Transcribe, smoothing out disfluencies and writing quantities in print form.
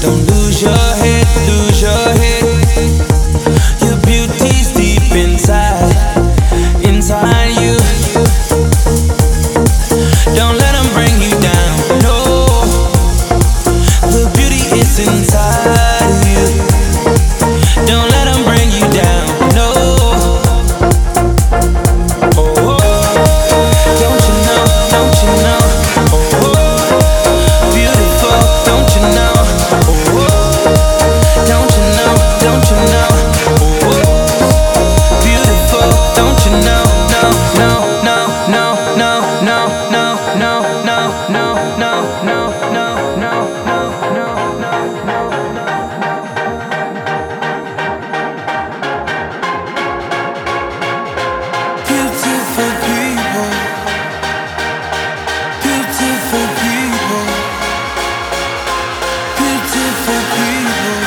Don't lose your head, lose your head. Your beauty's deep inside, inside you. Don't let them bring you down, no. The beauty is inside of you. Don't let them bring you down, no. Oh, oh. Don't you know, don't you know? Oh, oh. Beautiful, don't you know? Oh, oh. Don't you know, don't you know? Oh, oh. Beautiful, don't you know? No, no, no, no, no, no, no, no, no, no, no, no, no, no, no, no. Beautiful people, beautiful people, beautiful people.